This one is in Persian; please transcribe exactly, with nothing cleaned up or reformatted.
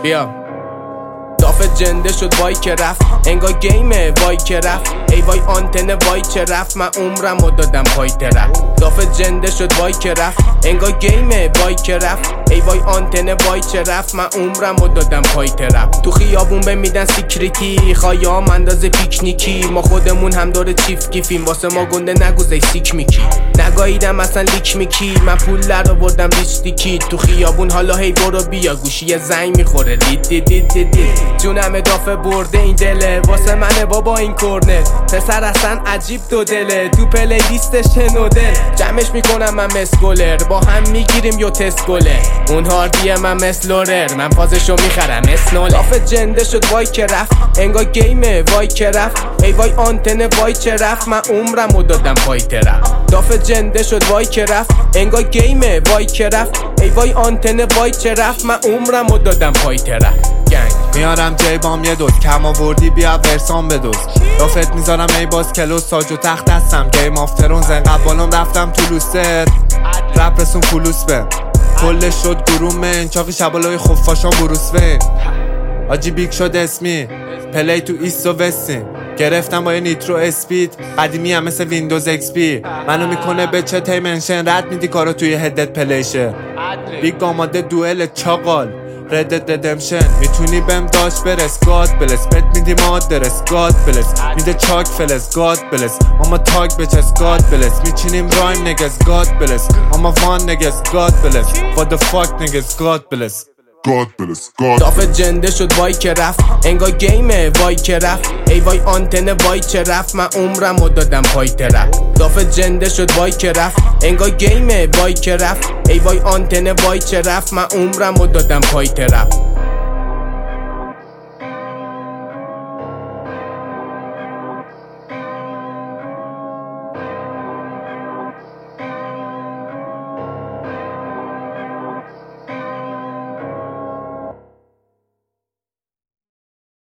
بیا دافت جنده شد وای که رفت انگار گیمه وای که رفت ای وای آنتن وای که رفت من عمرم و دادم پای طرف دافت جنده شد وای که رفت انگار گیمه وای که رفت ای وای آنتن وای که رفت من عمرم و دادم پای طرف تو خیابون به میدن سیکریتی خایام اندازه پیکنیکی ما خودمون هم داره چیف گیفیم واسه ما گنده نگوزه سیک میکی نگاهیدم اصلا لیک میکی من پول در آوردم ریشتیکی تو خیابون حالا هی برو بیا گوشی زنگ میخوره دید دید دید دید دید جونم دافه برده این دله واسه منه بابا این کورنر پسر اصلا عجیب دو دله تو پلی لیستش نودل جمعش میکنم من مسکولر با هم میگیریم یو تست گله اون هاردیه من مثل لورر من پازشو میخرم اسنول دافه جنده شد وای که رفت انگار گیمه وای که رفت ای وای آنتن وای که رفت من عمرم و دادم پای طرف دافه جنده شد وای که رفت انگار گیمه وای که رفت ای وای آنتن وای که رفت من عمرم و دادم پای طرف گنگ میارم جیبام یه دوز کم آوردی بیا ورسان بدوز دافت میذارم ای باز کلوز ساج و تخت دستم گیم آف ترونز انقدر بالام رفتم تو لوست رپ رسون فلوس به کلش شد گرومن چاقی شبالای خفاشان بروس وین آجی بیگ شد اسمی پلی تو ایست و وستین گرفتم با یه نیترو اسپید قدیمی هم مثل ویندوز ایکس پی منو میکنه به چه تیمنشن رد میدی کارو توی هدت پلیشه بیگ آماده دوئل چاقال ردت ردمشن میتونی بهم داشت برس گاد بلس بت میدی مادرس گاد بلس میده چاک فلس گاد بلس اما تاگ بچس گاد بلس میچینیم رایم نگز گاد بلس اما وان نگز گاد بلس what the fuck نگز گاد بلس God bless, God دافت جنده شد وای که رفت انگار گیمه وای که رفت ای وای آنتن وای که رفت من عمرم و دادم پای طرف دافت جنده شد وای که رفت انگار گیمه وای که رفت ای وای آنتن وای که رفت من عمرم و دادم پای طرف